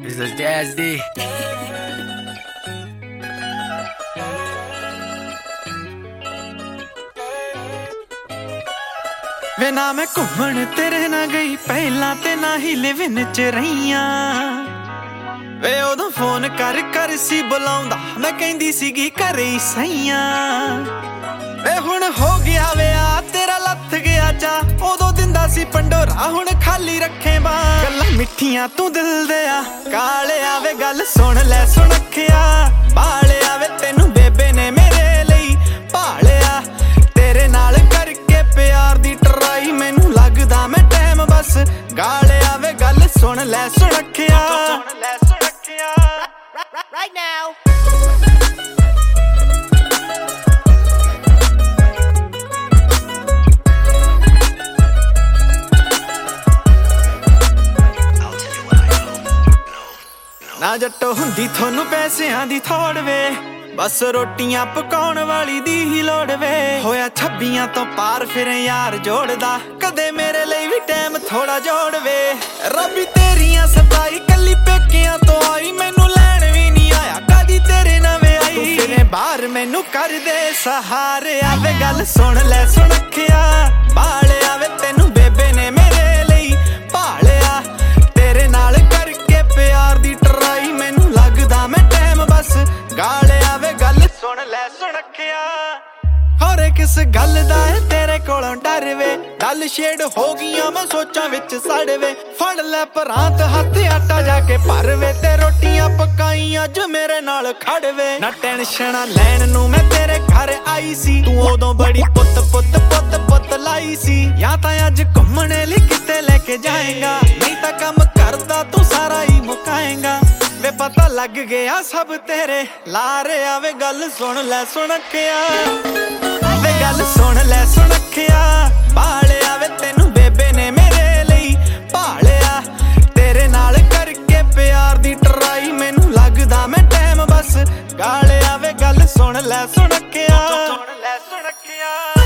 It's a Jazz D. वे ना मैं घूमन तेरे ना गई पहला ते ना ही लिविन च रहीआं वे उदों फोन कर कर सी बुलाउंदा मैं कहंदी सीगी घरे ही सईआं वे हुण हो गया वे आ तेरा लथ गया जा उदों दिंदा सी पंडोरा हुण खाली रखे बा गल्लां मिठियां तू दिल दे आ काले आवे गल सुन ले सुणखिया बाले आवे तैनू बेबे ने मेरे लई भालिया तेरे नाल करके प्यार दी ट्राई मैनू लगदा मैं टाइम बस गाले आवे गल सुन ले सुणखिया right now. ना जट्टो हुंदी थोनू पैसियां दी थोड़ वे बस रोटियां पकाउण वाली दी ही लोड़ वे होया 26 तो पार फिर यार जोड़दा कदे मेरे लिए भी टाइम थोड़ा जोड़ वे रब्बी तेरियां सताई कली पेकियां तो आई मैनू लैण भी नहीं आया कदी तेरे नवे आई फिरे बाहर मैनू कर दे सहारे आवे गल सुन ले सुणखिया बाले आवे तैनू बेबे ने मेरे लिए भालिया तेरे नाल करके प्यार दी ट्राई मैनू लगदा मैं टाइम बस गाले आवे गल सुन ले सुणखिया हर किस गल दा है तेरे कोलों डर वे गल छेड़ हो गईयां मैं सोचां विच सड़ वे फड़ ले परांत हत्थ आटा जाके भर वे ते रोटियां पकाई अज मेरे नाल खड़ वे ना टेंशन लैण नू मैं तेरे घर आई सी तू उदों बड़ी पुत पुत पुत पुत लाई सी या तां अज घुम्मणे लई किते लेके जाएगा नहीं तां कम करदा तू सारा ही मुकाएगा वे पता लग गया सब तेरे लारे आवे गल सुन ले सुणखिया वे गल सुन ले सुणखिया बाले आवे तैनू बेबे ने मेरे लिए भालिया तेरे नाल करके प्यार दी ट्राई मैनू लगदा मैं टाइम बस गाले आवे गल सुन ले सुणखिया